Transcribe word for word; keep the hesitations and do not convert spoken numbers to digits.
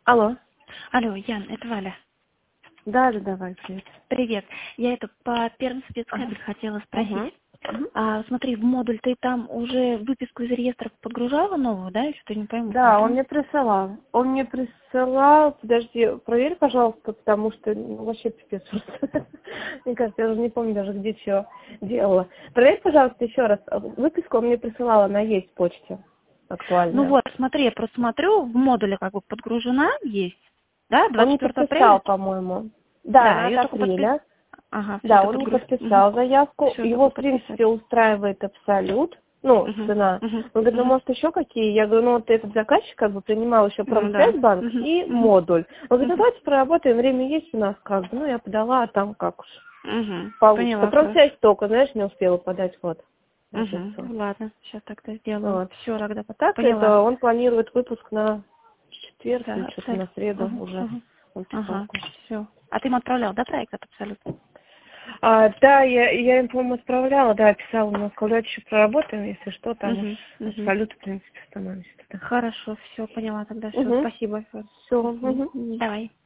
Алло. Алло, Ян, это Валя. Да, да, давай, привет. Привет. Я это по первому Ага. спецкабель хотела спросить. Угу. Угу. А, смотри, в модуль ты там уже выписку из реестров подгружала новую, да? Я что-то не пойму. Да, он Угу. мне присылал. Он мне присылал, подожди, проверь, пожалуйста, потому что ну, вообще пипец. Мне кажется, я уже не помню даже, где что делала. Проверь, пожалуйста, еще раз. Выписку он мне присылал, она есть в почте Ну актуальная. вот, смотри, я просто смотрю, в модуле как бы подгружена есть, да, Он двадцать не четвёртого апреля? подписал, по-моему. Да, Да, она ее от только подпис... апреля. Ага, все, Да, ты он не подгруз... подписал заявку. Все, Его, только в подписать. принципе, устраивает абсолют. Ну, Угу. цена. Угу. Он говорит, ну, Угу. может, еще какие? Я говорю, ну, вот этот заказчик как бы принимал еще Ну да. Промсвязьбанк Угу. и Угу. модуль. Он говорит, ну, Угу. давайте проработаем, время есть у нас как бы. Ну, я подала, а там как уж Угу. получится. Поняла, хорошо. Промсвязь только, знаешь, не успела подать вот на жильцо. Угу. Ладно, сейчас тогда сделаю. Вот. Все, тогда А так поняла. это он планирует выпуск на четверг или Да, что-то на абсолютно. среду Ага, уже. ага. Он писал. Ага, все. А ты ему отправлял, да, проект от абсолютно? А, да, я, я им, по-моему, отправляла, да, писала, но сказала, еще проработаем, если что, там уж Угу, угу. абсолют, в принципе, становится. Хорошо, все, поняла тогда, все, Угу. спасибо. Все. Мгм. Угу. Давай.